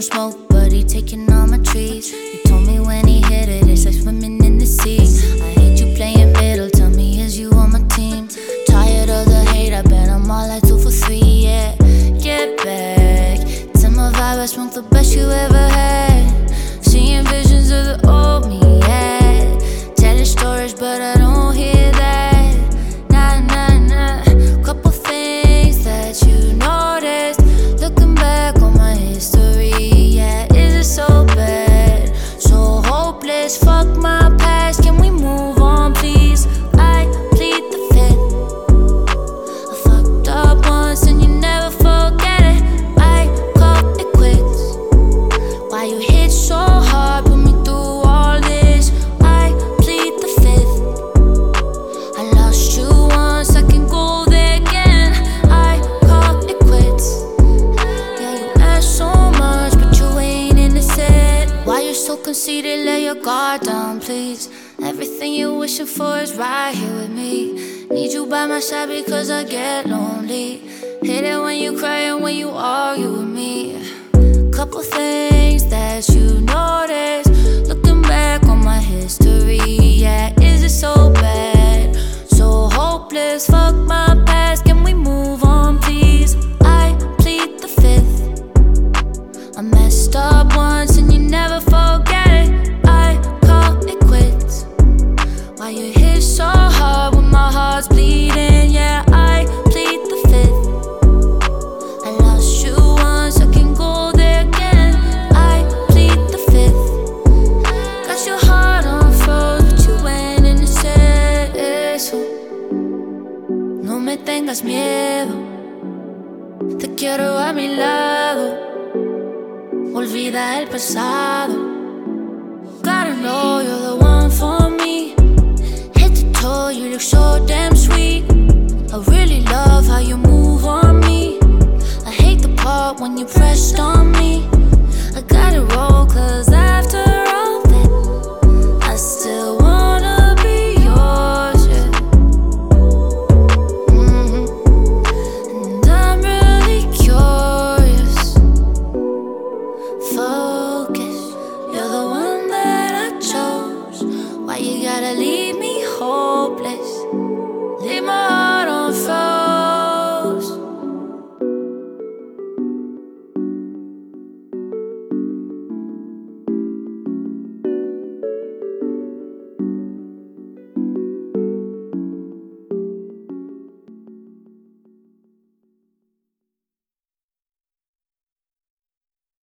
don't smoke, but he taking all my trees. You told me when he hit it, it's like swimming in the sea. I hate you playing middle, tell me is you on my team? Tired of the hate, I bet I'm all like 2 for 3, yeah. Get back, tell my vibe I smoke the best you ever had. Seeing visions of the old me, yeah. Telling stories, but I don't hear that. Nah, nah, nah. Couple things that you noticed, looking back on my history, yeah. Is it so bad, so hopeless? Fuck my past, can we move on, please? I plead the fifth. I fucked up once and you never forget it. I call it quits. Why you hit so hard, put me through all this? I plead the fifth. I lost you once, I can go there again. I call it quits. Yeah, you ask so much, but you ain't in the set. Why you so conceited? Lay your guard down, please. Everything you're wishing for is right here with me. Need you by my side because I get lonely. Hate it when you cry and when you argue with me. Couple things that you notice, looking back on my history, yeah. Is it so bad, so hopeless? Fuck my past, can we move on, please? I plead the fifth. I messed up once and you never forget it. I call it quits. Why you hit so hard when my heart's bleeding, yeah. I plead the fifth. I lost you once, I can go there again. I plead the fifth. Got your heart on froze, but you went and said eso. No me tengas miedo, te quiero a mi lado. Olvida el pasado. Gotta know you're the one for me. Head to toe, you look so damn sweet. I really love how you move on me. I hate the part when you pressed on me. I gotta roll, cause after all that, I still wanna be yours, yeah. And I'm really curious. Focus, you're the one that I chose. Why you gotta leave me hopeless?